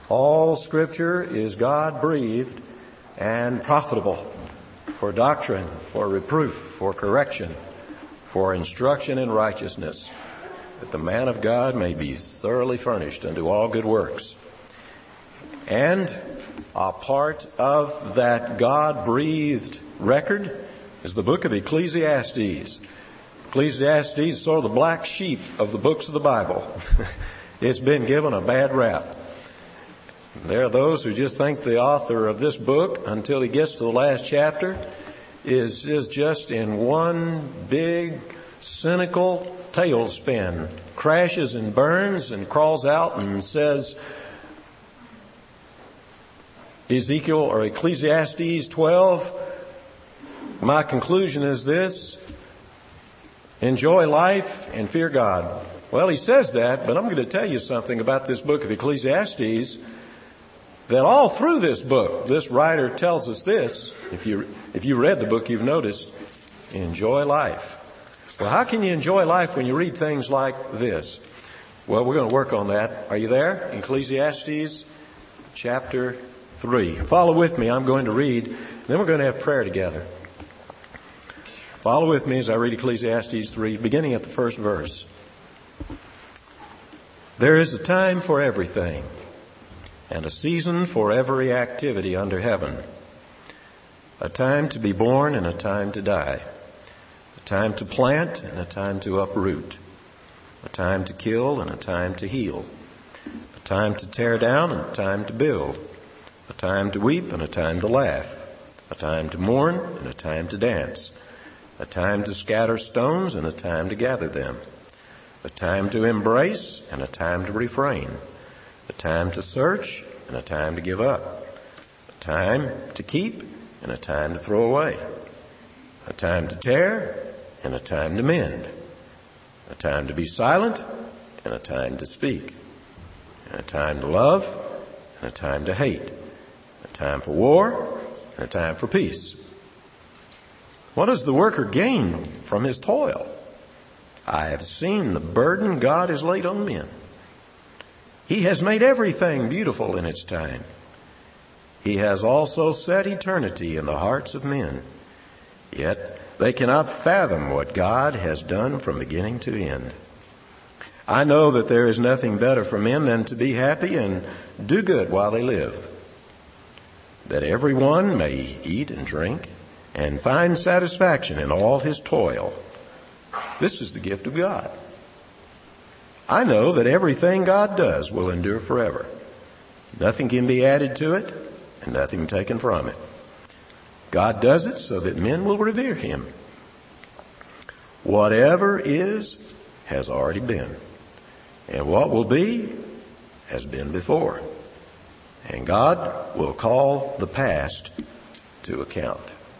All Scripture is God-breathed and profitable for doctrine, for reproof, for correction, for instruction in righteousness, that the man of God may be thoroughly furnished unto all good works. And a part of that God-breathed record is the book of Ecclesiastes. Ecclesiastes is sort of the black sheep of the books of the Bible. It's been given a bad rap. There are those who just think the author of this book, until he gets to the last chapter, is just in one big, cynical tailspin, crashes and burns and crawls out and says, Ezekiel or Ecclesiastes 12, my conclusion is this: enjoy life and fear God. Well, he says that, but I'm going to tell you something about this book of Ecclesiastes, that all through this book, this writer tells us this. If you read the book, you've noticed, enjoy life. Well, how can you enjoy life when you read things like this? Well, we're going to work on that. Are you there? Ecclesiastes chapter 3. Follow with me. I'm going to read, then we're going to have prayer together. Follow with me as I read Ecclesiastes 3, beginning at the first verse. There is a time for everything, and a season for every activity under heaven. A time to be born and a time to die. A time to plant and a time to uproot. A time to kill and a time to heal. A time to tear down and a time to build. A time to weep and a time to laugh. A time to mourn and a time to dance. A time to scatter stones and a time to gather them. A time to embrace and a time to refrain. A time to search and a time to give up. A time to keep and a time to throw away. A time to tear and a time to mend. A time to be silent and a time to speak. And a time to love and a time to hate. A time for war and a time for peace. What does the worker gain from his toil? I have seen the burden God has laid on men. He has made everything beautiful in its time. He has also set eternity in the hearts of men. Yet they cannot fathom what God has done from beginning to end. I know that there is nothing better for men than to be happy and do good while they live, that everyone may eat and drink and find satisfaction in all his toil. This is the gift of God. I know that everything God does will endure forever. Nothing can be added to it and nothing taken from it. God does it so that men will revere him. Whatever is has already been, and what will be has been before. And God will call the past to account.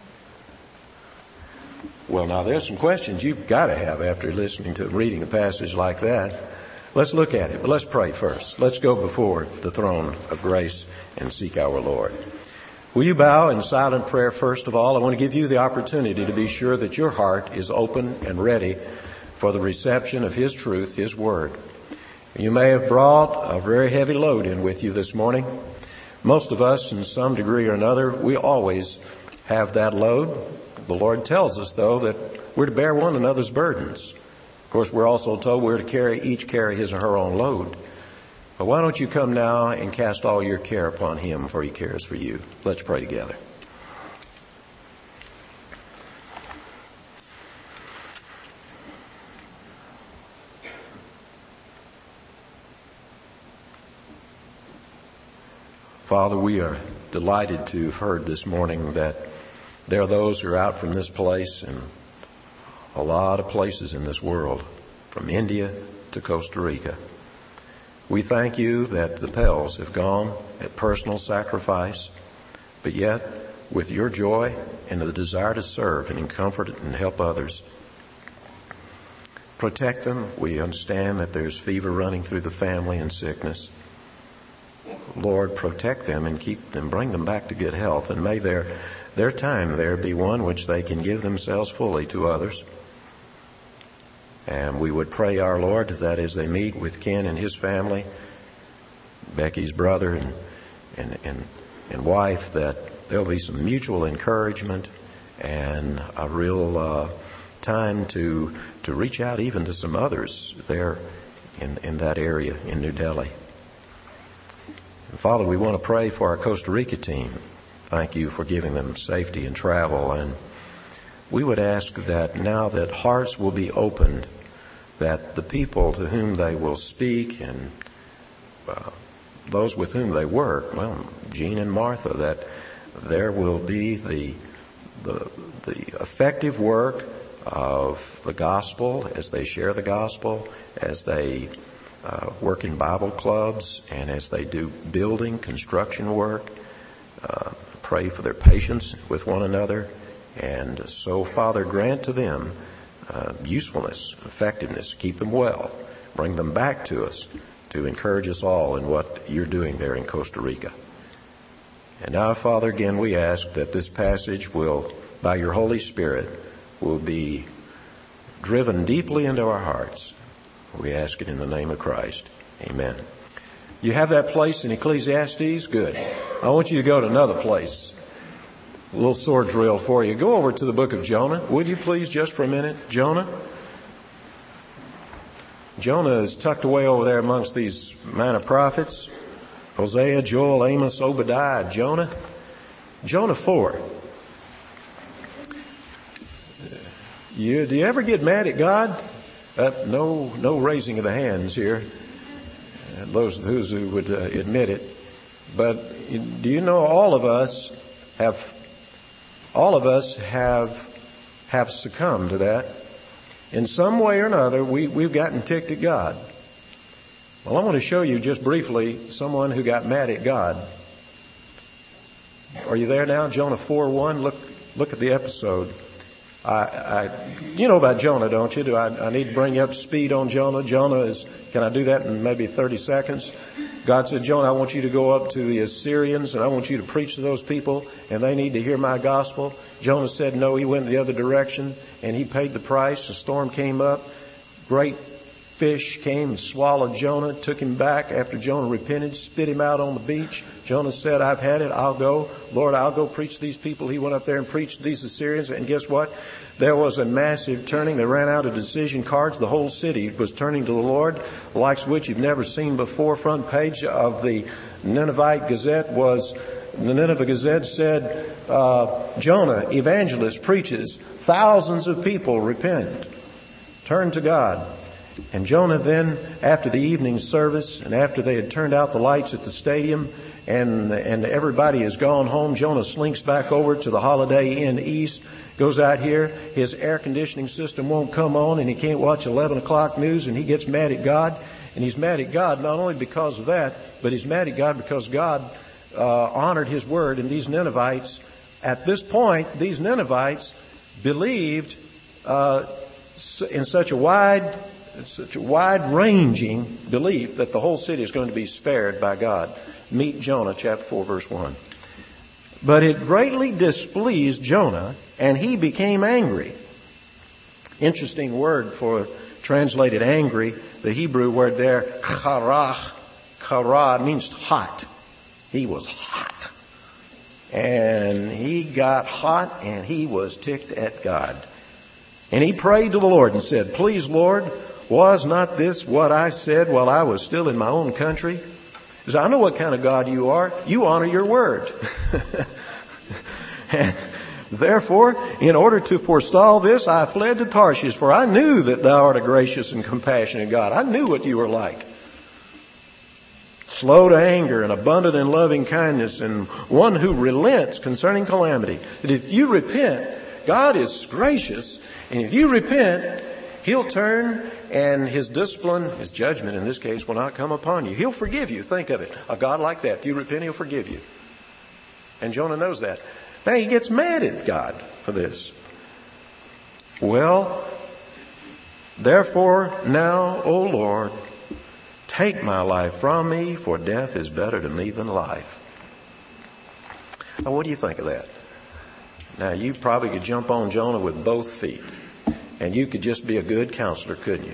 Well, now there's some questions you've got to have after listening to reading a passage like that. Let's look at it, but let's pray first. Let's go before the throne of grace and seek our Lord. Will you bow in silent prayer first of all? I want to give you the opportunity to be sure that your heart is open and ready for the reception of His truth, His Word. You may have brought a very heavy load in with you this morning. Most of us, in some degree or another, we always have that load. The Lord tells us, though, that we're to bear one another's burdens. Of course, we're also told we're to each carry his or her own load. But why don't you come now and cast all your care upon Him, for He cares for you. Let's pray together. Father, we are delighted to have heard this morning that there are those who are out from this place and a lot of places in this world, from India to Costa Rica. We thank you that the Pells have gone at personal sacrifice, but yet with your joy and the desire to serve and comfort and help others. Protect them. We understand that there's fever running through the family and sickness. Lord, protect them and keep them, bring them back to good health, and may their time there be one which they can give themselves fully to others. And we would pray, our Lord, that as they meet with Ken and his family, Becky's brother and wife, that there'll be some mutual encouragement and a real time to reach out even to some others there in that area in New Delhi. And Father, we want to pray for our Costa Rica team. Thank you for giving them safety and travel. And we would ask that now that hearts will be opened, that the people to whom they will speak and those with whom they work, well, Jean and Martha, that there will be the effective work of the gospel as they share the gospel, as they work in Bible clubs, and as they do building, construction work. Pray for their patience with one another. And so, Father, grant to them usefulness, effectiveness, keep them well, bring them back to us to encourage us all in what you're doing there in Costa Rica. And now, Father, again, we ask that this passage will, by your Holy Spirit, will be driven deeply into our hearts. We ask it in the name of Christ. Amen. You have that place in Ecclesiastes? Good. I want you to go to another place. A little sword drill for you. Go over to the book of Jonah. Would you please, just for a minute? Jonah. Jonah is tucked away over there amongst these minor prophets. Hosea, Joel, Amos, Obadiah, Jonah. Jonah 4. Do you ever get mad at God? No raising of the hands here. Those who would admit it. But do you know all of us have succumbed to that. In some way or another, we've gotten ticked at God. Well, I want to show you just briefly someone who got mad at God. Are you there now? Jonah 4:1. Look at the episode. You know about Jonah, don't you? Do I need to bring you up to speed on Jonah? Can I do that in maybe 30 seconds? God said, Jonah, I want you to go up to the Assyrians and I want you to preach to those people and they need to hear my gospel. Jonah said no. He went the other direction and he paid the price. A storm came up. Great fish came and swallowed Jonah, took him back after Jonah repented, spit him out on the beach. Jonah said, I've had it. I'll go. Lord, I'll go preach to these people. He went up there and preached to these Assyrians. And guess what? There was a massive turning. They ran out of decision cards. The whole city was turning to the Lord, the likes of which you've never seen before. Front page of the Nineveh Gazette said, Jonah, evangelist, preaches. Thousands of people repent. Turn to God. And Jonah then, after the evening service and after they had turned out the lights at the stadium and everybody has gone home, Jonah slinks back over to the Holiday Inn East, goes out here. His air conditioning system won't come on and he can't watch 11 o'clock news and he gets mad at God. And he's mad at God not only because of that, but he's mad at God because God honored his word. And these Ninevites, at this point, these Ninevites believed in such a wide-ranging belief that the whole city is going to be spared by God. Meet Jonah chapter 4 verse 1. But it greatly displeased Jonah and he became angry. Interesting word for translated angry. The Hebrew word there, kara, means hot. He was hot. And he got hot and he was ticked at God. And he prayed to the Lord and said, please, Lord, was not this what I said while I was still in my own country? He said, I know what kind of God you are. You honor your word. And therefore, in order to forestall this, I fled to Tarshish, for I knew that thou art a gracious and compassionate God. I knew what you were like. Slow to anger and abundant in loving kindness and one who relents concerning calamity. That if you repent, God is gracious, and if you repent, He'll turn and His discipline, His judgment in this case, will not come upon you. He'll forgive you. Think of it. A God like that, if you repent, He'll forgive you. And Jonah knows that. Now he gets mad at God for this. Well, therefore now, O Lord, take my life from me, for death is better to me than life. Now what do you think of that? Now you probably could jump on Jonah with both feet. And you could just be a good counselor, couldn't you?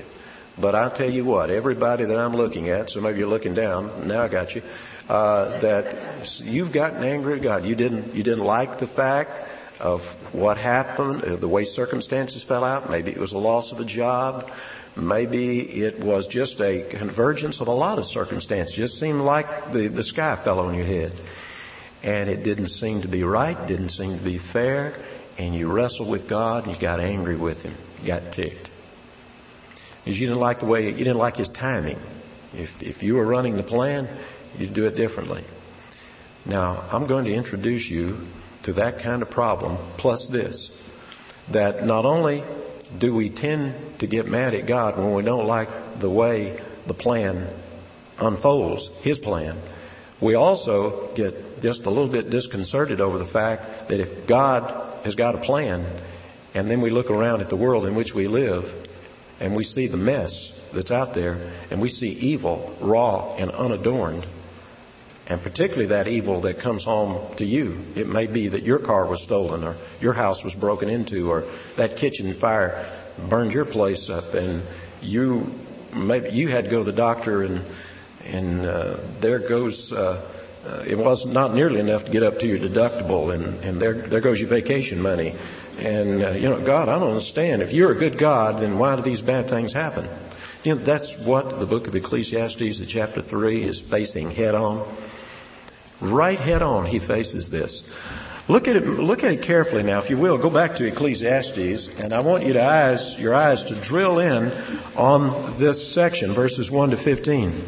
But I'll tell you what, everybody that I'm looking at, some of you are looking down, now I got you, that you've gotten angry at God. You didn't like the fact of what happened, the way circumstances fell out. Maybe it was a loss of a job. Maybe it was just a convergence of a lot of circumstances. It just seemed like the sky fell on your head. And it didn't seem to be right, didn't seem to be fair. And you wrestled with God and you got angry with Him. You got ticked. Because you didn't like His timing. If you were running the plan, you'd do it differently. Now, I'm going to introduce you to that kind of problem, plus this, that not only do we tend to get mad at God when we don't like the way the plan unfolds, His plan, we also get just a little bit disconcerted over the fact that if God has got a plan, and then we look around at the world in which we live, and we see the mess that's out there, and we see evil, raw and unadorned, and particularly that evil that comes home to you. It may be that your car was stolen, or your house was broken into, or that kitchen fire burned your place up, and maybe you had to go to the doctor, and there goes it was not nearly enough to get up to your deductible, and there goes your vacation money. And God, I don't understand. If you're a good God, then why do these bad things happen? That's what the book of Ecclesiastes, chapter 3, is facing head on. Right head on, he faces this. Look at it carefully now, if you will. Go back to Ecclesiastes, and I want your eyes to drill in on this section, verses 1 to 15.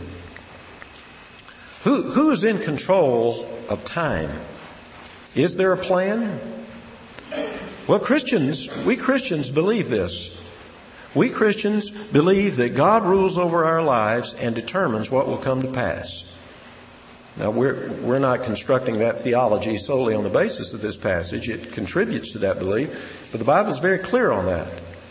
Who is in control of time? Is there a plan? Well, we Christians believe this. We Christians believe that God rules over our lives and determines what will come to pass. Now, we're not constructing that theology solely on the basis of this passage. It contributes to that belief, but the Bible is very clear on that.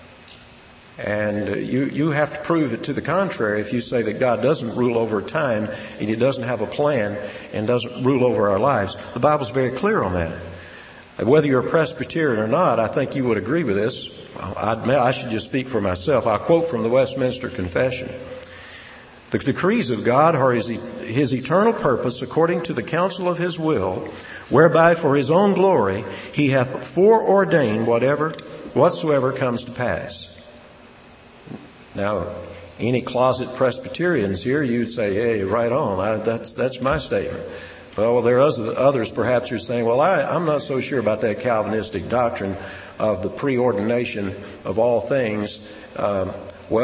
And you have to prove it to the contrary if you say that God doesn't rule over time and He doesn't have a plan and doesn't rule over our lives. The Bible's very clear on that. Whether you're a Presbyterian or not, I think you would agree with this. I should just speak for myself. I'll quote from the Westminster Confession. The decrees of God are His eternal purpose according to the counsel of His will, whereby for His own glory He hath foreordained whatsoever comes to pass. Now, any closet Presbyterians here, you'd say, hey, right on. That's my statement. Well, there are others perhaps who are saying, well, I'm not so sure about that Calvinistic doctrine of the preordination of all things. How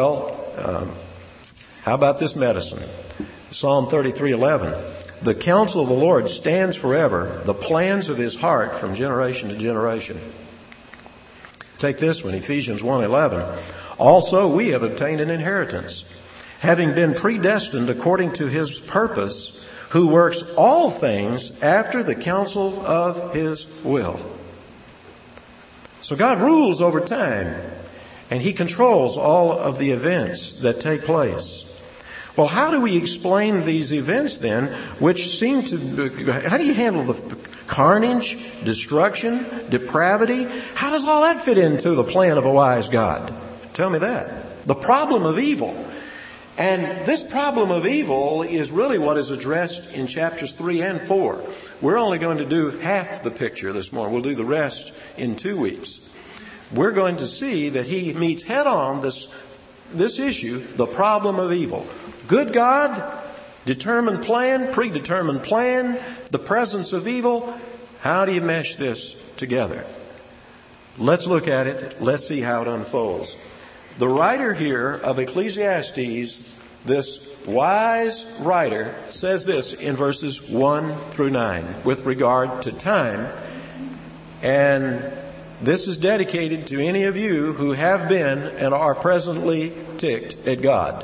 about this medicine? Psalm 33:11. The counsel of the Lord stands forever, the plans of His heart from generation to generation. Take this one, Ephesians 1:11. Also we have obtained an inheritance, having been predestined according to His purpose, who works all things after the counsel of His will. So God rules over time, and He controls all of the events that take place. Well, how do we explain these events then, which seem to, how do you handle the carnage, destruction, depravity? How does all that fit into the plan of a wise God? Tell me that. The problem of evil. And this problem of evil is really what is addressed in chapters 3 and 4. We're only going to do half the picture this morning. We'll do the rest in 2 weeks. We're going to see that he meets head on this issue, the problem of evil. Good God, determined plan, predetermined plan, the presence of evil. How do you mesh this together? Let's look at it. Let's see how it unfolds. The writer here of Ecclesiastes, this wise writer, says this in verses 1 through 9 with regard to time. And this is dedicated to any of you who have been and are presently ticked at God.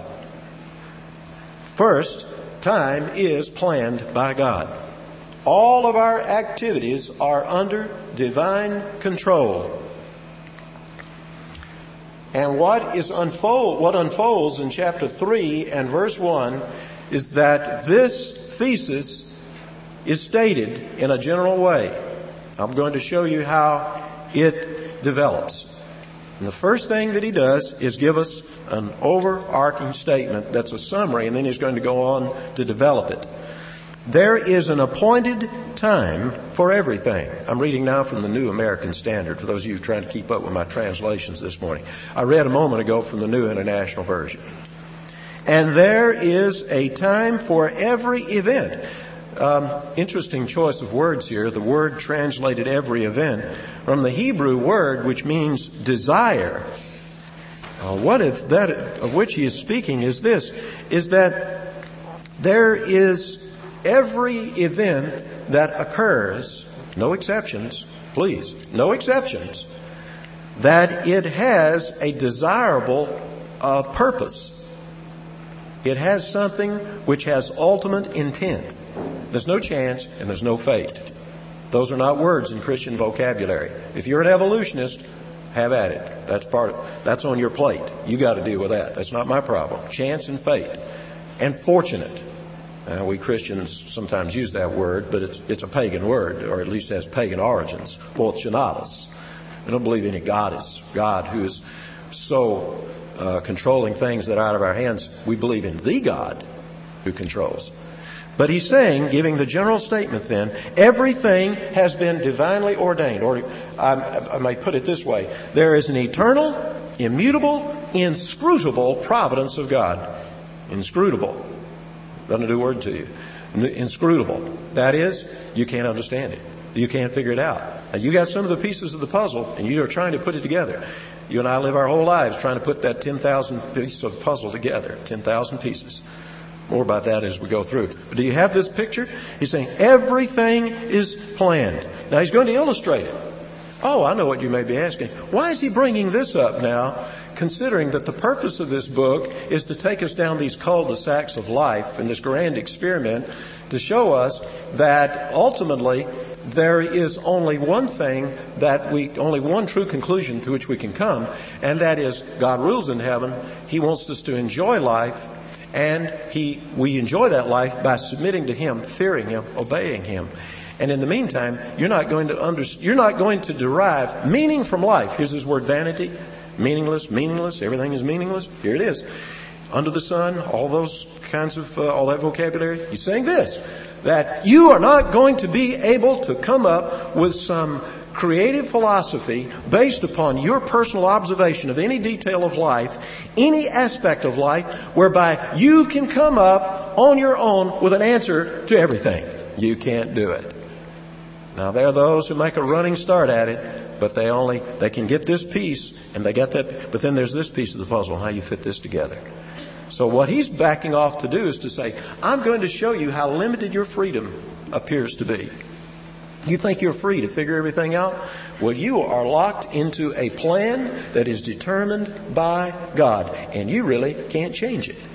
First, time is planned by God. All of our activities are under divine control. And what unfolds in chapter 3 and verse 1 is that this thesis is stated in a general way. I'm going to show you how it develops. And the first thing that he does is give us an overarching statement that's a summary, and then he's going to go on to develop it. There is an appointed time for everything. I'm reading now from the New American Standard, for those of you trying to keep up with my translations this morning. I read a moment ago from the New International Version. And there is a time for every event. Interesting choice of words here. The word translated every event from the Hebrew word which means desire. What if that of which he is speaking is this, is that there is every event that occurs, no exceptions, please, no exceptions, that it has a desirable purpose. It has something which has ultimate intent. There's no chance and there's no fate. Those are not words in Christian vocabulary. If you're an evolutionist, have at it. That's on your plate. You got to deal with that. That's not my problem. Chance and fate. And fortunate. We Christians sometimes use that word, but it's a pagan word, or at least has pagan origins. Fortunatus. We don't believe any God who is so controlling things that are out of our hands. We believe in the God who controls. But he's saying, giving the general statement then, everything has been divinely ordained. Or I might put it this way. There is an eternal, immutable, inscrutable providence of God. Inscrutable. Doesn't do a word to you. Inscrutable. That is, you can't understand it. You can't figure it out. Now, you got some of the pieces of the puzzle, and you are trying to put it together. You and I live our whole lives trying to put that 10,000 pieces of puzzle together. 10,000 pieces. More about that as we go through. But do you have this picture? He's saying everything is planned. Now he's going to illustrate it. Oh, I know what you may be asking. Why is he bringing this up now, considering that the purpose of this book is to take us down these cul-de-sacs of life and this grand experiment to show us that ultimately there is only one thing only one true conclusion to which we can come, and that is God rules in heaven. He wants us to enjoy life. And we enjoy that life by submitting to Him, fearing Him, obeying Him. And in the meantime, you're not going to derive meaning from life. Here's his word vanity. Meaningless. Everything is meaningless. Here it is. Under the sun, all those kinds of, all that vocabulary. He's saying this, that you are not going to be able to come up with some creative philosophy based upon your personal observation of any detail of life, any aspect of life, whereby you can come up on your own with an answer to everything. You can't do it. Now, there are those who make a running start at it, but they can get this piece, and they got that, but then there's this piece of the puzzle, how you fit this together. So what he's backing off to do is to say, I'm going to show you how limited your freedom appears to be. You think you're free to figure everything out? Well, you are locked into a plan that is determined by God, and you really can't change it.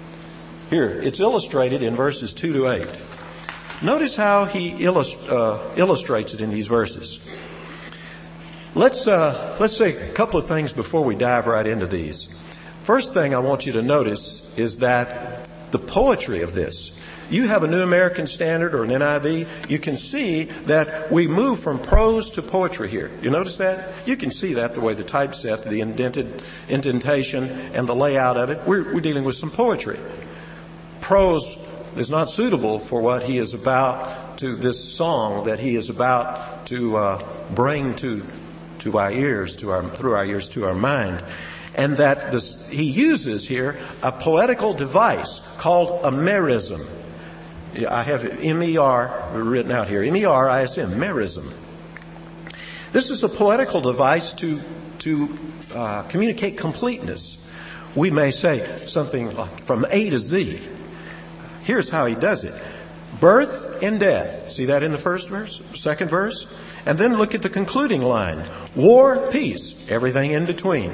Here, it's illustrated in verses 2 to 8. Notice how he illustrates it in these verses. Let's say a couple of things before we dive right into these. First thing I want you to notice is that the poetry of this. You have a New American Standard or an NIV, you can see that we move from prose to poetry here. You notice that? You can see that the way the typeset, the indentation, and the layout of it. We're dealing with some poetry. Prose is not suitable for what he is about to this song that he is about to bring to our ears, through our ears to our mind. And that he uses here a poetical device called a merism. I have M-E-R written out here. M-E-R-I-S-M, merism. This is a poetical device to communicate completeness. We may say something like from A to Z. Here's how he does it. Birth and death. See that in the first verse, second verse? And then look at the concluding line. War, peace, everything in between.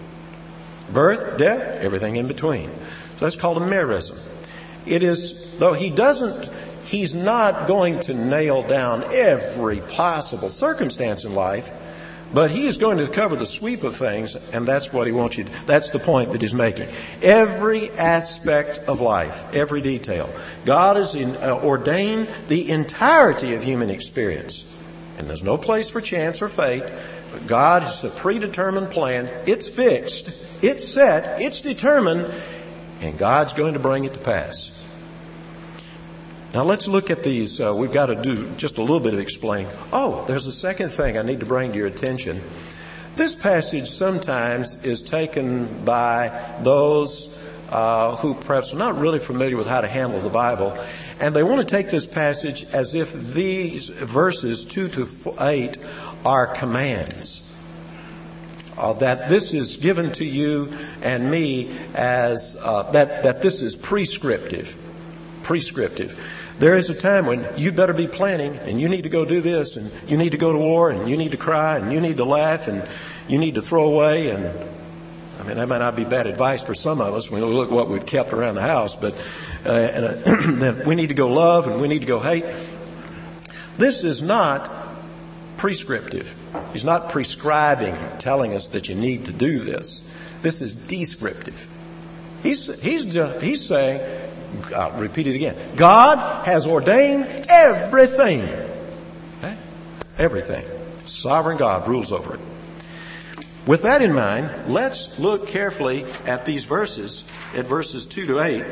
Birth, death, everything in between. So that's called a merism. It is, though he's not going to nail down every possible circumstance in life, but he is going to cover the sweep of things, and that's what he wants you to, that's the point that he's making. Every aspect of life, every detail. God has ordained the entirety of human experience. And there's no place for chance or fate. God has a predetermined plan. It's fixed. It's set. It's determined. And God's going to bring it to pass. Now let's look at these. We've got to do just a little bit of explaining. Oh, there's a second thing I need to bring to your attention. This passage sometimes is taken by those who perhaps are not really familiar with how to handle the Bible, and they want to take this passage as if these verses 2 to 8 are commands. That this is given to you and me as that this is prescriptive. There is a time when you better be planning, and you need to go do this, and you need to go to war, and you need to cry, and you need to laugh, and you need to throw away. And I mean, that might not be bad advice for some of us when we look at what we've kept around the house, but that we need to go love and we need to go hate. This is not prescriptive. He's not prescribing, telling us that you need to do this. This is descriptive. He's saying, I'll repeat it again. God has ordained everything. Okay? Everything. Sovereign God rules over it. With that in mind, let's look carefully at these verses, at verses 2 to 8.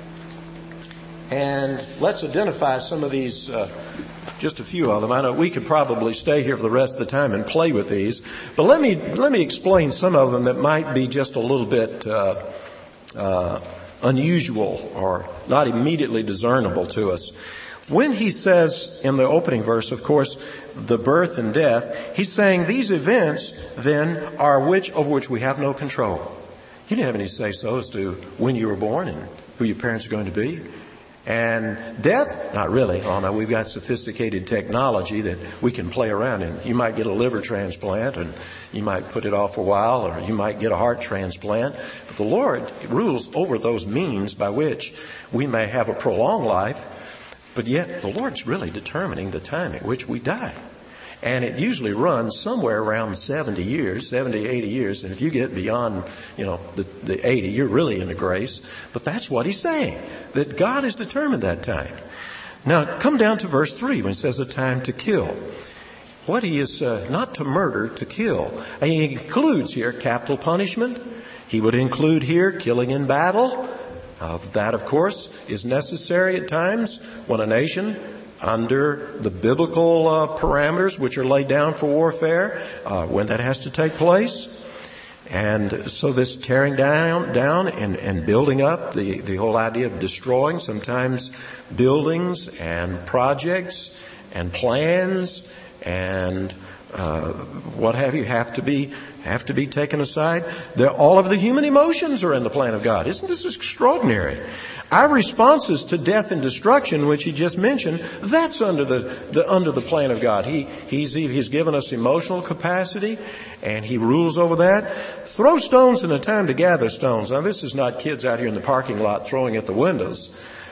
And let's identify some of these, just a few of them. I know we could probably stay here for the rest of the time and play with these. But let me explain some of them that might be just a little bit unusual or not immediately discernible to us. When he says in the opening verse, of course, the birth and death, he's saying these events then are over which we have no control. You didn't have any say-so as to when you were born and who your parents are going to be. And death, not really. Oh no, we've got sophisticated technology that we can play around in. You might get a liver transplant and you might put it off for a while, or you might get a heart transplant. But the Lord rules over those means by which we may have a prolonged life, but yet the Lord's really determining the time at which we die. And it usually runs somewhere around 70 years, 70, 80 years. And if you get beyond, the 80, you're really into grace. But that's what he's saying, that God has determined that time. Now, come down to verse 3 when it says a time to kill. What he is, not to murder, to kill. And he includes here capital punishment. He would include here killing in battle. That, of course, is necessary at times when a nation, under the biblical parameters which are laid down for warfare, when that has to take place. And so this tearing down and building up, the whole idea of destroying, sometimes buildings and projects and plans and what have you have to be taken aside. All of the human emotions are in the plan of God. Isn't this extraordinary? Our responses to death and destruction, which he just mentioned, that's under the plan of God. He's given us emotional capacity, and he rules over that. Throw stones in a time to gather stones. Now, this is not kids out here in the parking lot throwing at the windows.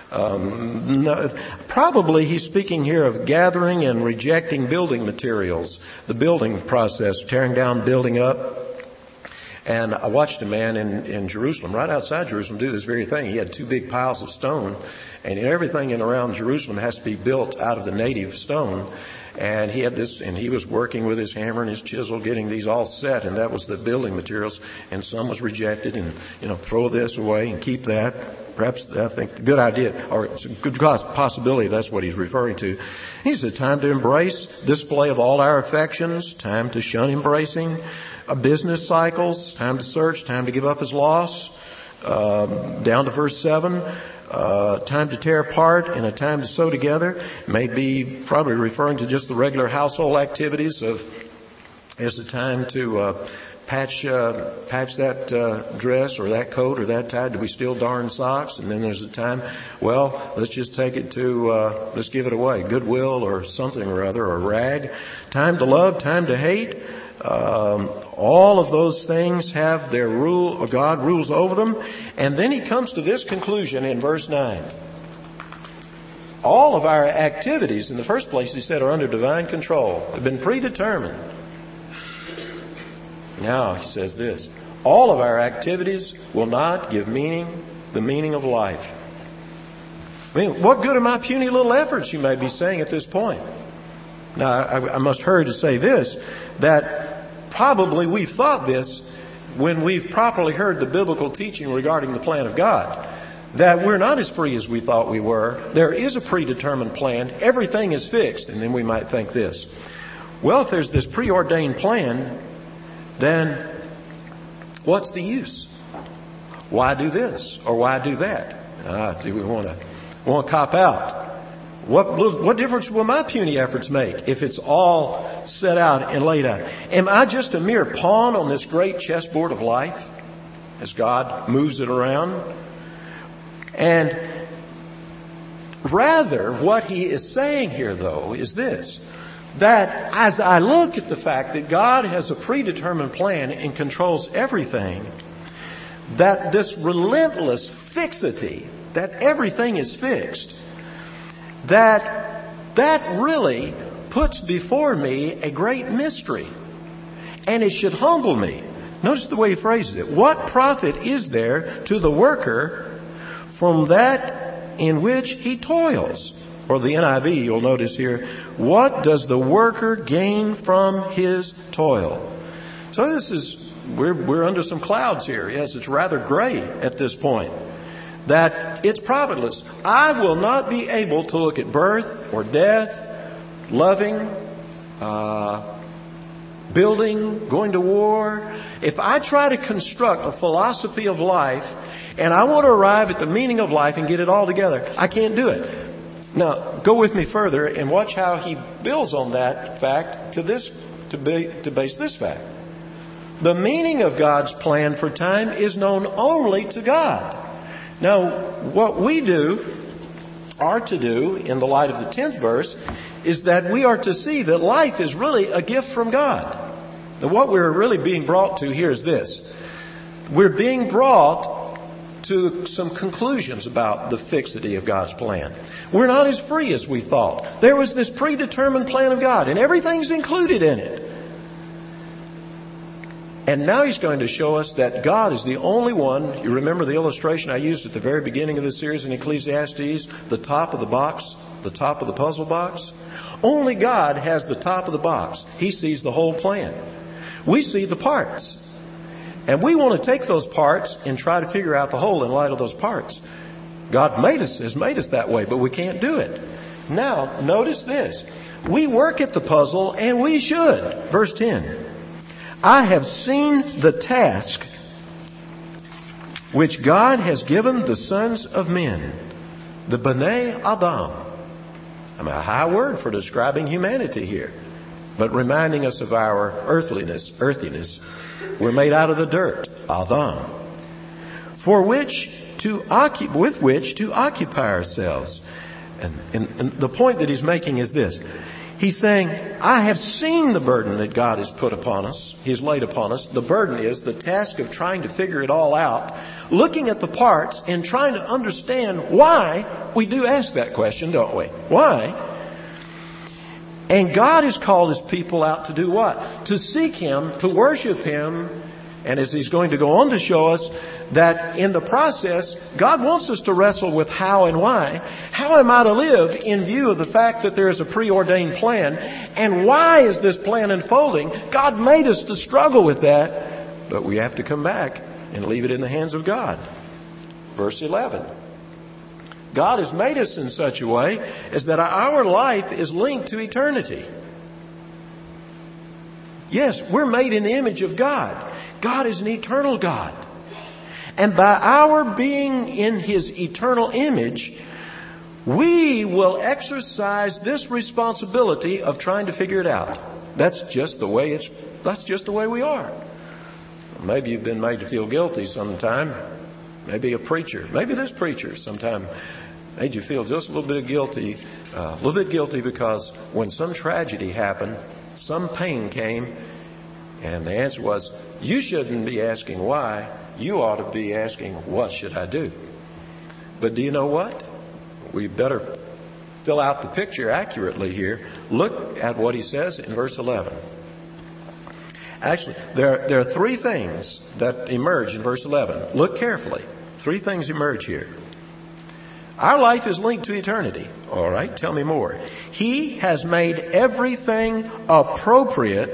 No, probably he's speaking here of gathering and rejecting building materials, the building process, tearing down, building up. And I watched a man in Jerusalem, right outside Jerusalem, do this very thing. He had 2 big piles of stone, and everything in around Jerusalem has to be built out of the native stone. And he had this, and he was working with his hammer and his chisel, getting these all set, and that was the building materials. And some was rejected, and throw this away and keep that. Perhaps I think the good idea, or it's a good possibility that's what he's referring to. He said, time to embrace display of all our affections, time to shun embracing business cycles, time to search, time to give up his loss. Down to verse 7. Time to tear apart and a time to sew together. May be probably referring to just the regular household activities as a time to patch that dress or that coat or that tie. Do we still darn socks? And then there's a time, well, let's just take it to, let's give it away. Goodwill or something or other, or rag. Time to love, time to hate. All of those things have their rule, or God rules over them. And then he comes to this conclusion in verse 9. All of our activities, in the first place, he said, are under divine control. They've been predetermined. Now, he says this. All of our activities will not give the meaning of life. I mean, what good are my puny little efforts, you may be saying at this point. Now, I must hurry to say this, that probably we've thought this when we've properly heard the biblical teaching regarding the plan of God, that we're not as free as we thought we were. There is a predetermined plan. Everything is fixed. And then we might think this: well, if there's this preordained plan, then what's the use? Why do this or why do that? Do we want to cop out? What difference will my puny efforts make if it's all set out and laid out? Am I just a mere pawn on this great chessboard of life as God moves it around? And rather, what he is saying here, though, is this: that as I look at the fact that God has a predetermined plan and controls everything, that this relentless fixity, that everything is fixed, that really puts before me a great mystery. And it should humble me. Notice the way he phrases it. What profit is there to the worker from that in which he toils? Or the NIV, you'll notice here, what does the worker gain from his toil? So this is, we're under some clouds here. Yes, it's rather gray at this point. That it's profitless. I will not be able to look at birth or death, loving, building, going to war. If I try to construct a philosophy of life and I want to arrive at the meaning of life and get it all together, I can't do it. Now, go with me further and watch how he builds on that fact to base this fact. The meaning of God's plan for time is known only to God. Now, what we are to do in the light of the 10th verse is that we are to see that life is really a gift from God. Now, what we're really being brought to here is this. We're being brought to some conclusions about the fixity of God's plan. We're not as free as we thought. There was this predetermined plan of God, and everything's included in it. And now he's going to show us that God is the only one. You remember the illustration I used at the very beginning of this series in Ecclesiastes? The top of the box, the top of the puzzle box. Only God has the top of the box. He sees the whole plan. We see the parts. And we want to take those parts and try to figure out the whole in light of those parts. God has made us that way, but we can't do it. Now, notice this. We work at the puzzle, and we should. Verse 10. I have seen the task which God has given the sons of men, the B'nai Adam. I mean, a high word for describing humanity here, but reminding us of our earthiness. We're made out of the dirt, Adam, with which to occupy ourselves. And the point that he's making is this. He's saying, I have seen the burden that God has put upon us. He's laid upon us. The burden is the task of trying to figure it all out, looking at the parts and trying to understand why. We do ask that question, don't we? Why? And God has called His people out to do what? To seek Him, to worship Him. And as He's going to go on to show us, that in the process, God wants us to wrestle with how and why. How am I to live in view of the fact that there is a preordained plan? And why is this plan unfolding? God made us to struggle with that, but we have to come back and leave it in the hands of God. Verse 11. God has made us in such a way as that our life is linked to eternity. Yes, we're made in the image of God. God is an eternal God. And by our being in His eternal image, we will exercise this responsibility of trying to figure it out. That's just the way we are. Maybe you've been made to feel guilty sometime. Maybe a preacher, maybe this preacher sometime made you feel just a little bit guilty because when some tragedy happened, some pain came, and the answer was, you shouldn't be asking why. You ought to be asking, what should I do? But do you know what? We better fill out the picture accurately here. Look at what he says in verse 11. Actually, there are three things that emerge in verse 11. Look carefully. Three things emerge here. Our life is linked to eternity. All right, tell me more. He has made everything appropriate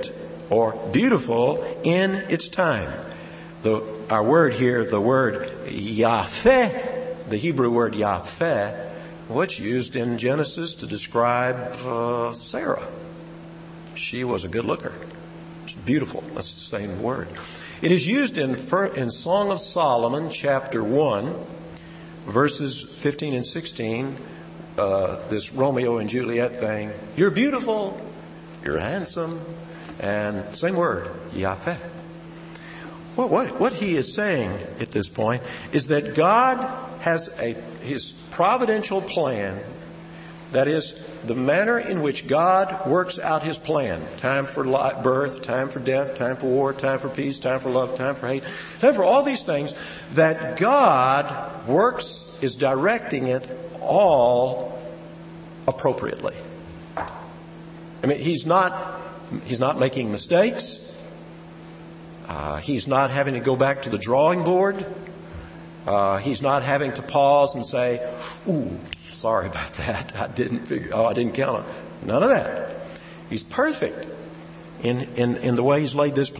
or beautiful in its time. Our word here, the word Yafeh, the Hebrew word Yafeh, what's used in Genesis to describe Sarah. She was a good looker. She's beautiful. That's the same word. It is used in Song of Solomon, chapter 1, verses 15 and 16, this Romeo and Juliet thing. You're beautiful, you're handsome, and same word, Yafeh. What he is saying at this point is that God has his providential plan. That is the manner in which God works out his plan. Time for birth, time for death, time for war, time for peace, time for love, time for hate, time for all these things. That God is directing it all appropriately. I mean, he's not making mistakes. He's not having to go back to the drawing board. He's not having to pause and say, "Ooh, sorry about that. I didn't count on it." None of that. He's perfect in the way he's laid this.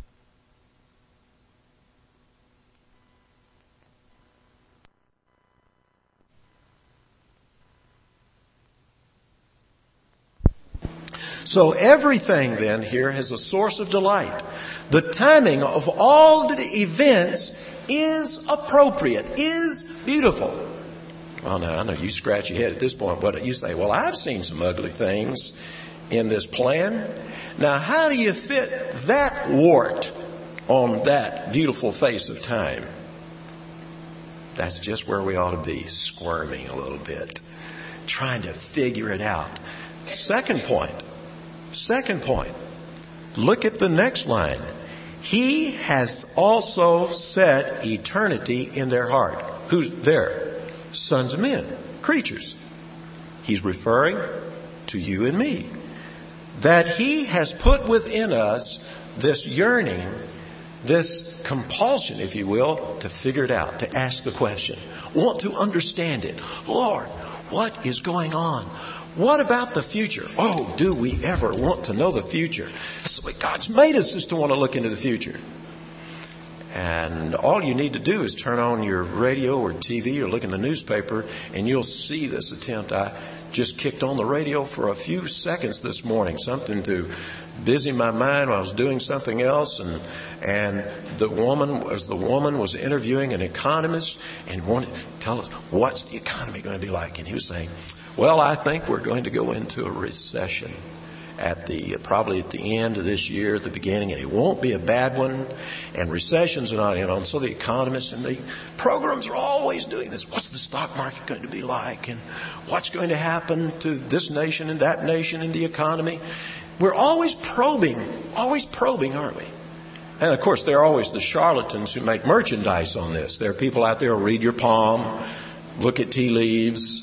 So everything then here has a source of delight. The timing of all the events is appropriate, is beautiful. Well, now, I know you scratch your head at this point, but you say, well, I've seen some ugly things in this plan. Now, how do you fit that wart on that beautiful face of time? That's just where we ought to be, squirming a little bit, trying to figure it out. Second point. Look at the next line. He has also set eternity in their heart. Who's there? Sons of men, creatures. He's referring to you and me. That he has put within us this yearning, this compulsion, if you will, to figure it out, to ask the question, want to understand it. Lord, what is going on? What about the future? Oh, do we ever want to know the future? That's the way God's made us, is to want to look into the future. And all you need to do is turn on your radio or TV or look in the newspaper, and you'll see this attempt. I just kicked on the radio for a few seconds this morning, something to busy my mind while I was doing something else. And the woman was interviewing an economist and wanted to tell us, what's the economy going to be like? And he was saying, well, I think we're going to go into a recession probably at the end of this year, at the beginning, and it won't be a bad one, and recessions are not in on. So the economists and the programs are always doing this. What's the stock market going to be like? And what's going to happen to this nation and that nation and the economy? We're always probing, aren't we? And of course, there are always the charlatans who make merchandise on this. There are people out there who read your palm, look at tea leaves,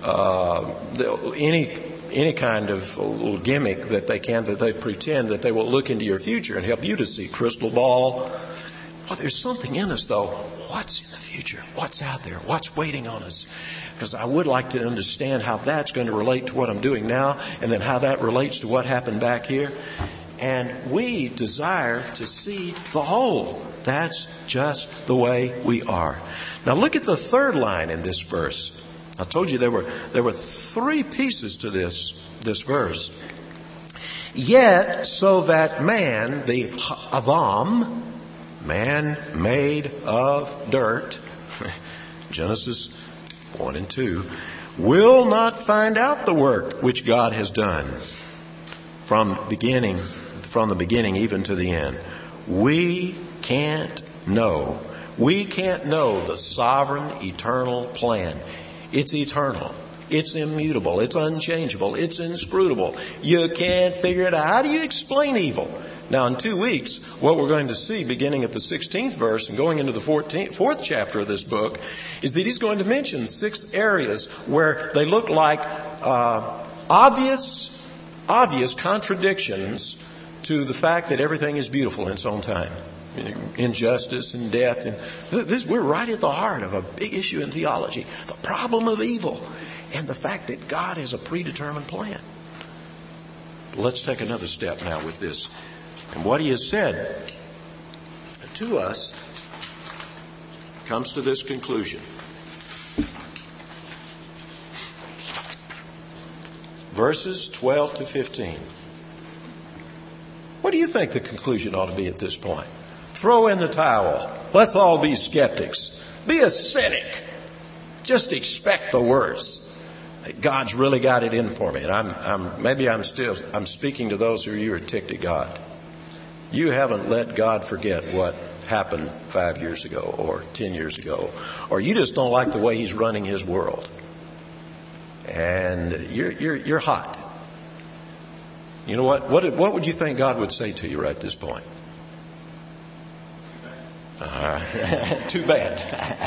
any kind of little gimmick that they pretend that they will look into your future and help you to see. Crystal ball. Well, there's something in us, though. What's in the future? What's out there? What's waiting on us? Because I would like to understand how that's going to relate to what I'm doing now, and then how that relates to what happened back here. And we desire to see the whole. That's just the way we are. Now look at the third line in this verse. I told you there were three pieces to this verse. Yet, so that man, the Adam, man made of dirt, Genesis 1 and 2, will not find out the work which God has done from the beginning even to the end. We can't know the sovereign, eternal plan. It's eternal. It's immutable. It's unchangeable. It's inscrutable. You can't figure it out. How do you explain evil? Now, in 2 weeks, what we're going to see, beginning at the 16th verse and going into the 4th chapter of this book, is that he's going to mention 6 areas where they look like obvious contradictions to the fact that everything is beautiful in its own time. Injustice and death. And we're right at the heart of a big issue in theology. The problem of evil and the fact that God has a predetermined plan. Let's take another step now with this. And what he has said to us comes to this conclusion. Verses 12 to 15. What do you think the conclusion ought to be at this point? Throw in the towel. Let's all be skeptics. Be a cynic. Just expect the worst. God's really got it in for me. And I'm speaking to those who are ticked at God. You haven't let God forget what happened 5 years ago or 10 years ago, or you just don't like the way He's running His world. And you're hot. You know what? What would you think God would say to you right at this point? Too bad.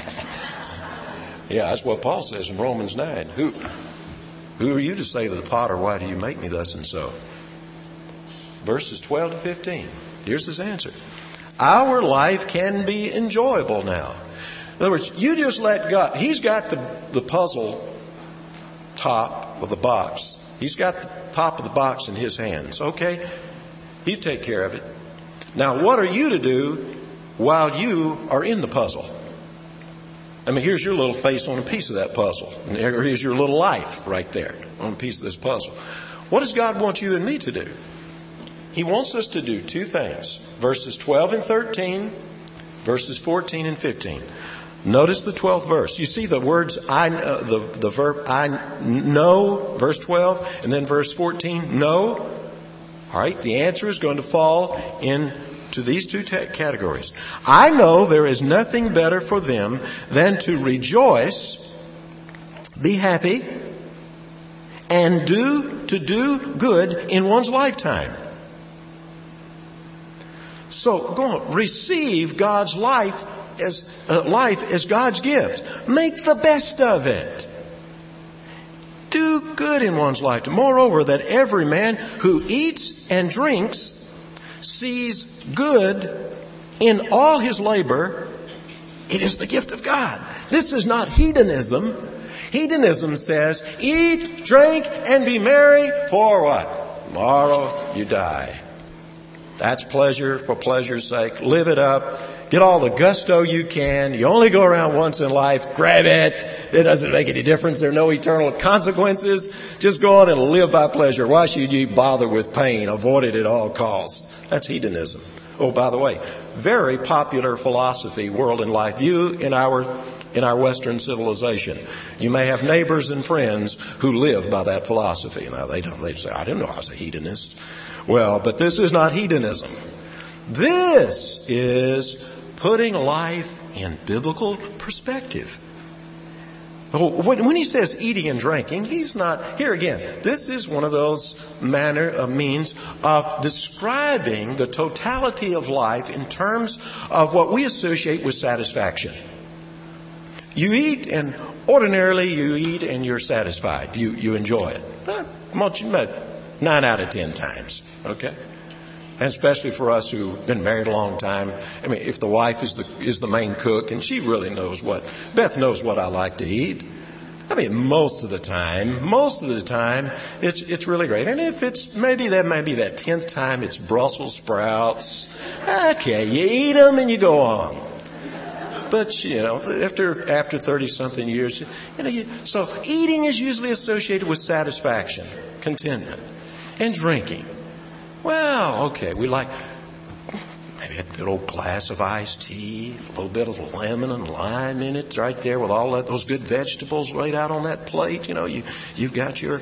Yeah, that's what Paul says in Romans 9. Who are you to say to the potter, why do you make me thus and so? Verses 12 to 15. Here's his answer. Our life can be enjoyable now. In other words, you just let God. He's got the puzzle top of the box. He's got the top of the box in His hands. Okay? He'll take care of it. Now, what are you to do while you are in the puzzle? I mean, here's your little face on a piece of that puzzle. And here's your little life right there on a piece of this puzzle. What does God want you and me to do? He wants us to do two things. Verses 12 and 13, verses 14 and 15. Notice the 12th verse. You see the words, the verb, I know, verse 12, and then verse 14, know. All right, the answer is going to fall into these two categories. I know there is nothing better for them than to rejoice, be happy, and to do good in one's lifetime. So go on, receive God's life as God's gift. Make the best of it. Do good in one's lifetime. Moreover, that every man who eats and drinks sees good in all his labor. It is the gift of God. This is not hedonism. Hedonism says, eat, drink, and be merry for what? Tomorrow you die. That's pleasure for pleasure's sake. Live it up. Get all the gusto you can. You only go around once in life. Grab it. It doesn't make any difference. There are no eternal consequences. Just go on and live by pleasure. Why should you bother with pain? Avoid it at all costs. That's hedonism. Oh, by the way, very popular philosophy, world and life view in our Western civilization. You may have neighbors and friends who live by that philosophy. Now, they say, I didn't know I was a hedonist. Well, but this is not hedonism. This is putting life in biblical perspective. When he says eating and drinking, he's not, here again, this is one of those means of describing the totality of life in terms of what we associate with satisfaction. You eat, and ordinarily you eat and you're satisfied. You enjoy it. Much, 9 out of 10 times. Okay? And especially for us who've been married a long time. I mean, if the wife is the main cook, and she really knows Beth knows what I like to eat. I mean, most of the time, it's really great. And if it's maybe that 10th time, it's Brussels sprouts. Okay, you eat them and you go on. But, after 30-something years, so eating is usually associated with satisfaction, contentment, and drinking. Well, okay, we like maybe a good old glass of iced tea, a little bit of lemon and lime in it right there with all those good vegetables laid out on that plate. You've got your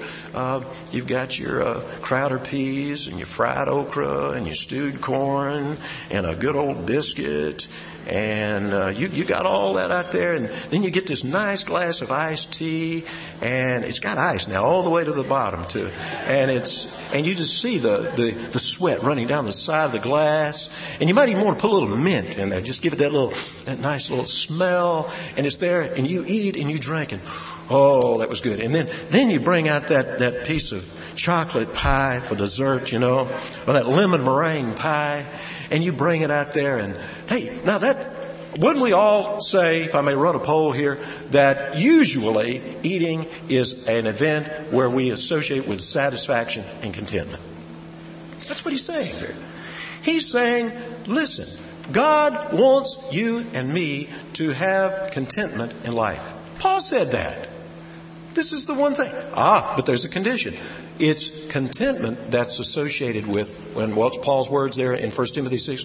Crowder peas and your fried okra and your stewed corn and a good old biscuit. And you got all that out there, and then you get this nice glass of iced tea, and it's got ice now all the way to the bottom too, and you just see the sweat running down the side of the glass, and you might even want to put a little mint in there, just give it that nice little smell, and it's there, and you eat and you drink, and oh, that was good. And then you bring out that piece of chocolate pie for dessert, or that lemon meringue pie. And you bring it out there, and hey, now wouldn't we all say, if I may run a poll here, that usually eating is an event where we associate with satisfaction and contentment? That's what he's saying here. He's saying, listen, God wants you and me to have contentment in life. Paul said that. This is the one thing. But there's a condition. It's contentment that's associated with, when what's Paul's words there in 1 Timothy 6?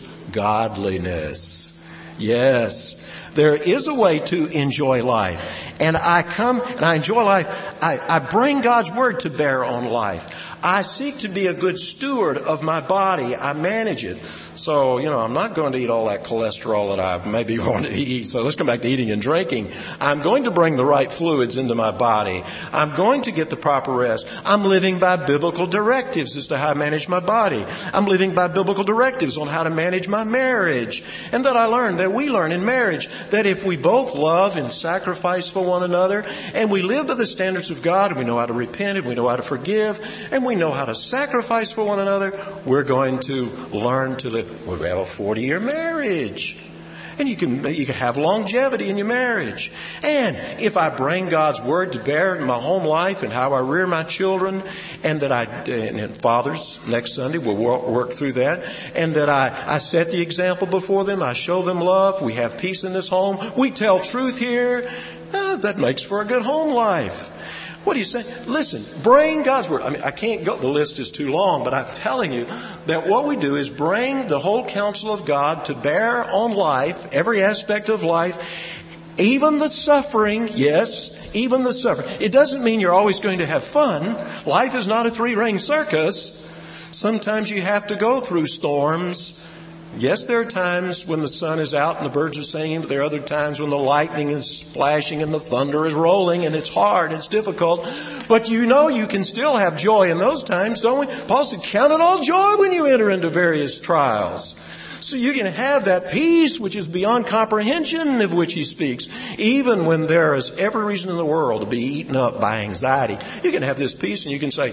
Godliness. Yes. There is a way to enjoy life. And I come and I enjoy life. I bring God's Word to bear on life. I seek to be a good steward of my body. I manage it. So, I'm not going to eat all that cholesterol that I maybe want to eat. So let's come back to eating and drinking. I'm going to bring the right fluids into my body. I'm going to get the proper rest. I'm living by biblical directives as to how I manage my body. I'm living by biblical directives on how to manage my marriage. And that we learn in marriage that if we both love and sacrifice for one another, and we live by the standards of God, and we know how to repent, and we know how to forgive, and we know how to sacrifice for one another, we're going to learn to live. We have a 40-year marriage. And you can have longevity in your marriage. And if I bring God's Word to bear in my home life and how I rear my children, and that and fathers next Sunday will work through that, and that I set the example before them, I show them love, we have peace in this home, we tell truth here, that makes for a good home life. What do you say? Listen, bring God's Word. I can't go, the list is too long, but I'm telling you that what we do is bring the whole counsel of God to bear on life, every aspect of life, even the suffering. Yes, even the suffering. It doesn't mean you're always going to have fun. Life is not a three-ring circus. Sometimes you have to go through storms. Yes, there are times when the sun is out and the birds are singing, but there are other times when the lightning is flashing and the thunder is rolling and it's hard, it's difficult. But you can still have joy in those times, don't we? Paul said, count it all joy when you enter into various trials. So you can have that peace which is beyond comprehension, of which he speaks. Even when there is every reason in the world to be eaten up by anxiety, you can have this peace and you can say,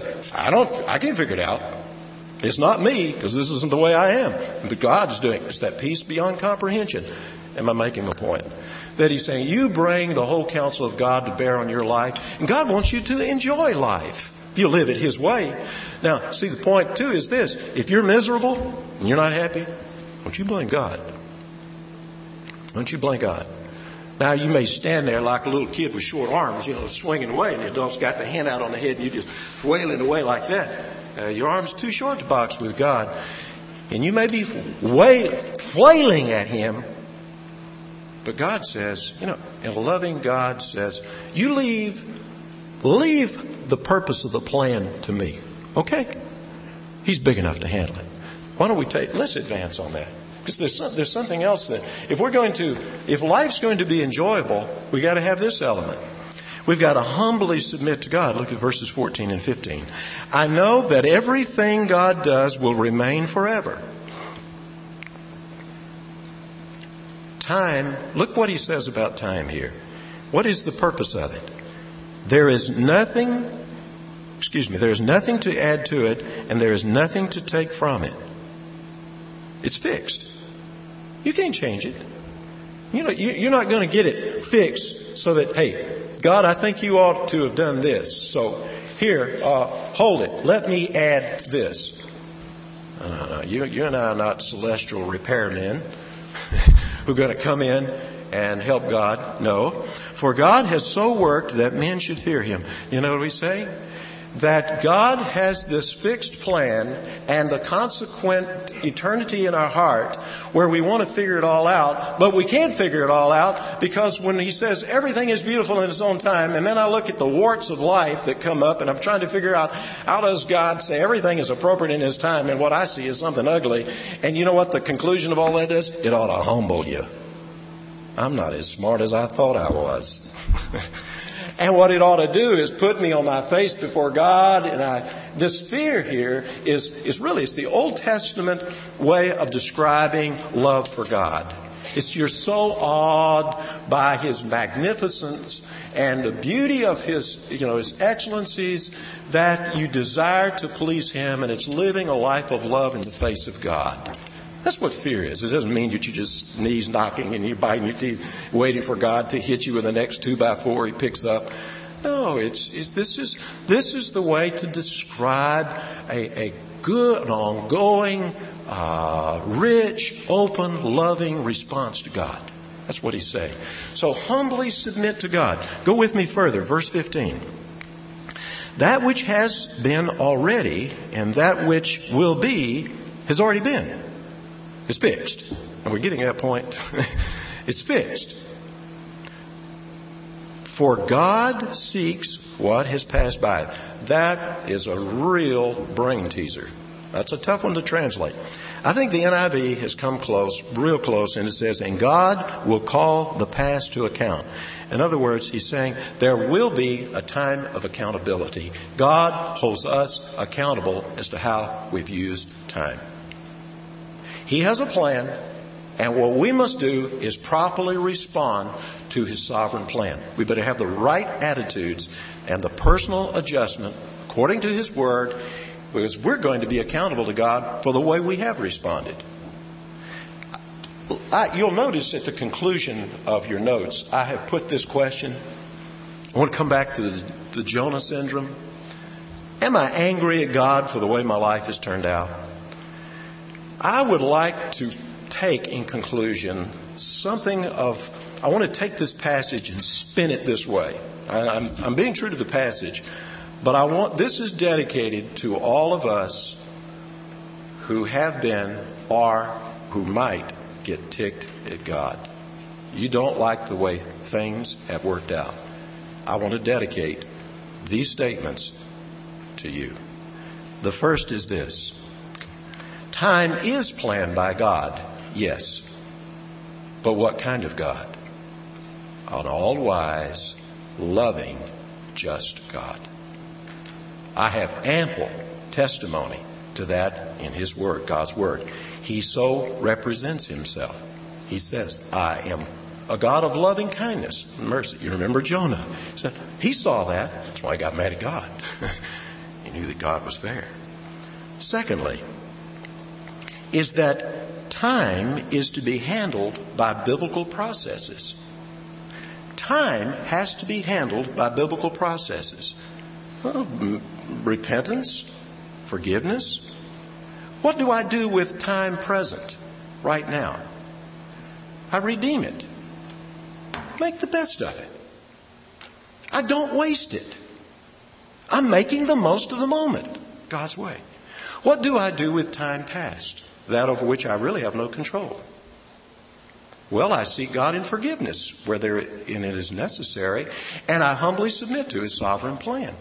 I can't figure it out. It's not me, because this isn't the way I am. But God's doing it. It's that peace beyond comprehension. Am I making a point? That he's saying, you bring the whole counsel of God to bear on your life. And God wants you to enjoy life if you live it His way. Now, see, the point, too, is this. If you're miserable and you're not happy, don't you blame God. Don't you blame God. Now, you may stand there like a little kid with short arms, swinging away, and the adult's got the hand out on the head, and you're just wailing away like that. Your arm's too short to box with God. And you may be flailing at Him. But God says, and a loving God says, you leave the purpose of the plan to me. Okay? He's big enough to handle it. Why don't let's advance on that. Because there's something else that, if life's going to be enjoyable, we got to have this element. We've got to humbly submit to God. Look at verses 14 and 15. I know that everything God does will remain forever. Time, look what he says about time here. What is the purpose of it? There is nothing to add to it, and there is nothing to take from it. It's fixed. You can't change it. You're not going to get it fixed so that, hey, God, I think you ought to have done this. So here, hold it. Let me add this. You and I are not celestial repairmen who are going to come in and help God. No. For God has so worked that men should fear Him. You know what we say? That God has this fixed plan and the consequent eternity in our heart where we want to figure it all out, but we can't figure it all out because when He says everything is beautiful in its own time, and then I look at the warts of life that come up and I'm trying to figure out how does God say everything is appropriate in His time, and what I see is something ugly. And you know what the conclusion of all that is? It ought to humble you. I'm not as smart as I thought I was. And what it ought to do is put me on my face before God. And this fear here is really, it's the Old Testament way of describing love for God. You're so awed by His magnificence and the beauty of His excellencies that you desire to please Him, and it's living a life of love in the face of God. That's what fear is. It doesn't mean that you just knees knocking and you're biting your teeth, waiting for God to hit you with the next 2x4 He picks up. No, this is the way to describe a good, ongoing rich, open, loving response to God. That's what he's saying. So humbly submit to God. Go with me further. Verse 15. That which has been already and that which will be has already been. It's fixed. And we're getting to that point. It's fixed. For God seeks what has passed by. That is a real brain teaser. That's a tough one to translate. I think the NIV has come close, real close, and it says, and God will call the past to account. In other words, he's saying there will be a time of accountability. God holds us accountable as to how we've used time. He has a plan, and what we must do is properly respond to his sovereign plan. We better have the right attitudes and the personal adjustment according to his word, because we're going to be accountable to God for the way we have responded. You'll notice at the conclusion of your notes, I have put this question. I want to come back to the Jonah syndrome. Am I angry at God for the way my life has turned out? I would like to take in conclusion something of, I want to take this passage and spin it this way. I'm being true to the passage. But this is dedicated to all of us who have been or who might get ticked at God. You don't like the way things have worked out. I want to dedicate these statements to you. The first is this. Time is planned by God, yes. But what kind of God? An all-wise, loving, just God. I have ample testimony to that in his word, God's word. He so represents himself. He says, I am a God of loving kindness and mercy. You remember Jonah. He saw that. That's why he got mad at God. He knew that God was fair. Secondly, is that time is to be handled by biblical processes. Time has to be handled by biblical processes. Well, repentance, forgiveness. What do I do with time present right now? I redeem it. Make the best of it. I don't waste it. I'm making the most of the moment, God's way. What do I do with time past, that over which I really have no control? Well, I seek God in forgiveness where therein it is necessary, and I humbly submit to his sovereign plan.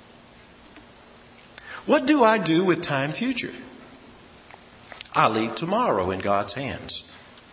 What do I do with time future? I leave tomorrow in God's hands.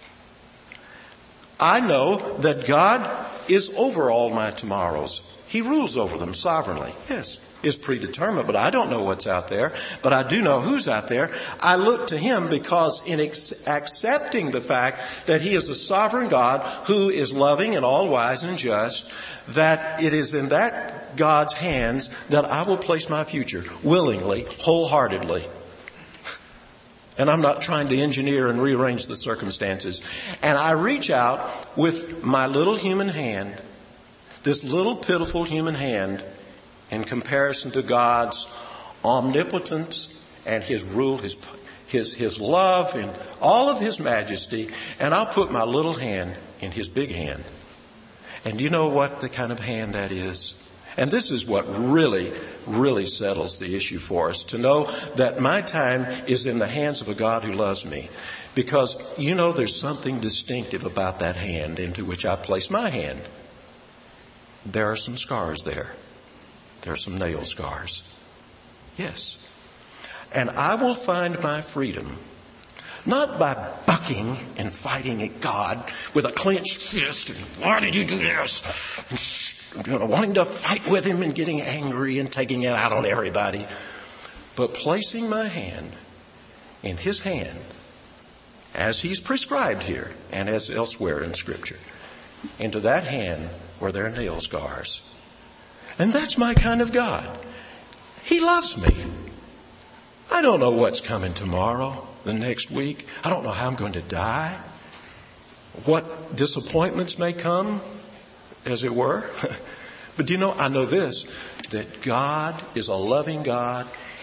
I know that God is over all my tomorrows. He rules over them sovereignly. Yes, it's predetermined, but I don't know what's out there. But I do know who's out there. I look to him because in accepting the fact that he is a sovereign God who is loving and all-wise and just, that it is in that God's hands that I will place my future willingly, wholeheartedly. And I'm not trying to engineer and rearrange the circumstances. And I reach out with my little human hand, this little pitiful human hand, in comparison to God's omnipotence and his rule, his love and all of his majesty. And I'll put my little hand in his big hand. And you know what the kind of hand that is? And this is what really, really settles the issue for us, to know that my time is in the hands of a God who loves me. Because, you know, there's something distinctive about that hand into which I place my hand. There are some scars there. There are some nail scars. Yes. And I will find my freedom not by bucking and fighting at God with a clenched fist and why did you do this? Wanting to fight with him and getting angry and taking it out on everybody. But placing my hand in his hand as he's prescribed here and as elsewhere in Scripture, into that hand where there are nail scars. And that's my kind of God. He loves me. I don't know what's coming tomorrow, the next week. I don't know how I'm going to die. What disappointments may come, as it were. But do you know, I know this, that God is a loving God.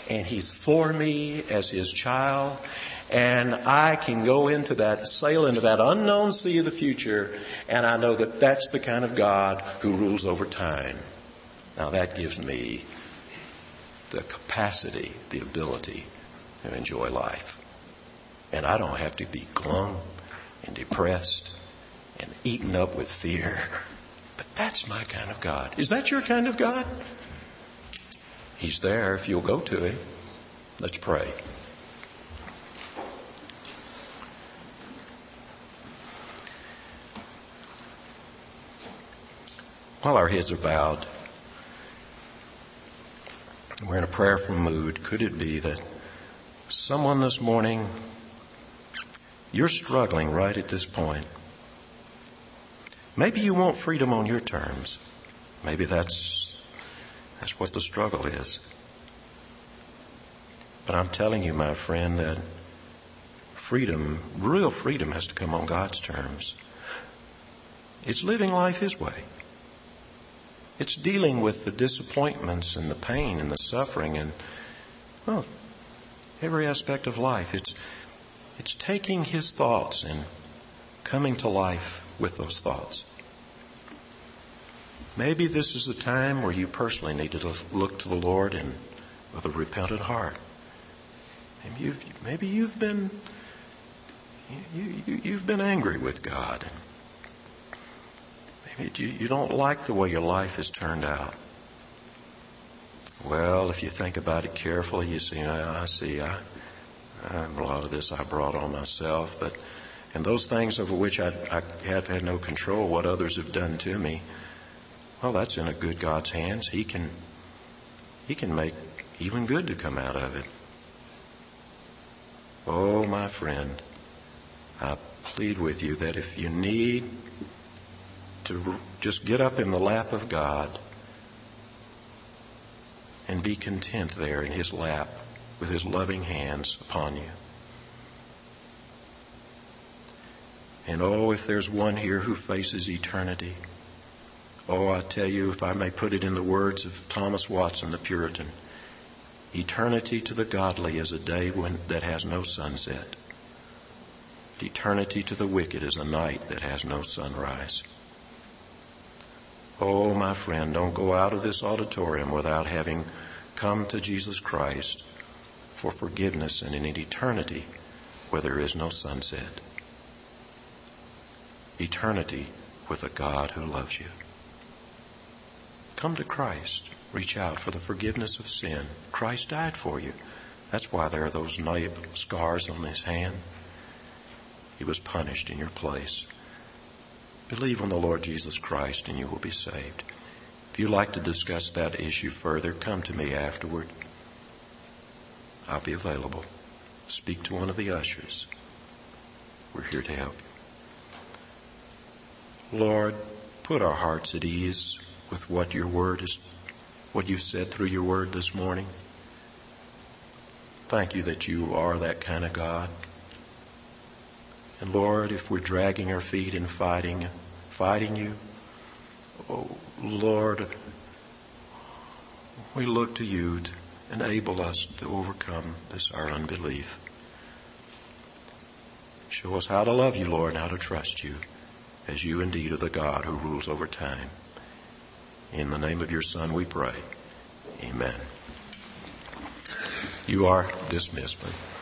and He's for me as His child, and I can go sail into that unknown sea of the future, and I know that that's the kind of God who rules over time. Now that gives me the capacity, the ability to enjoy life. And I don't have to be glum and depressed and eaten up with fear. But that's my kind of God. Is that your kind of God? He's there if you'll go to Him. Let's pray. While our heads are bowed, we're in a prayerful mood. Could it be that someone this morning, you're struggling right at this point? Maybe you want freedom on your terms. Maybe that's what the struggle is. But I'm telling you, my friend, that freedom, real freedom, has to come on God's terms. It's living life His way. It's dealing with the disappointments and the pain and the suffering and, well, every aspect of life. It's taking His thoughts and coming to life with those thoughts. Maybe this is the time where you personally need to look to the Lord and with a repentant heart. Maybe you've been angry with God. Maybe you don't like the way your life has turned out. Well, if you think about it carefully, you see, a lot of this I brought on myself, and those things over which I have had no control, what others have done to me, well, that's in a good God's hands. He can make even good to come out of it. Oh, my friend, I plead with you that if you need to just get up in the lap of God and be content there in His lap with His loving hands upon you. And oh, if there's one here who faces eternity, oh, I tell you, if I may put it in the words of Thomas Watson, the Puritan, eternity to the godly is a day that has no sunset. Eternity to the wicked is a night that has no sunrise. Oh, my friend, don't go out of this auditorium without having come to Jesus Christ for forgiveness and in an eternity where there is no sunset. Eternity with a God who loves you. Come to Christ. Reach out for the forgiveness of sin. Christ died for you. That's why there are those scars on His hand. He was punished in your place. Believe on the Lord Jesus Christ and you will be saved. If you'd like to discuss that issue further, come to me afterward. I'll be available. Speak to one of the ushers. We're here to help you. Lord, put our hearts at ease with what your word is, what you've said through your word this morning. Thank you that you are that kind of God. And Lord, if we're dragging our feet and fighting you, oh Lord, we look to you to enable us to overcome our unbelief. Show us how to love you, Lord, and how to trust you, as you indeed are the God who rules over time. In the name of your Son we pray. Amen. You are dismissed.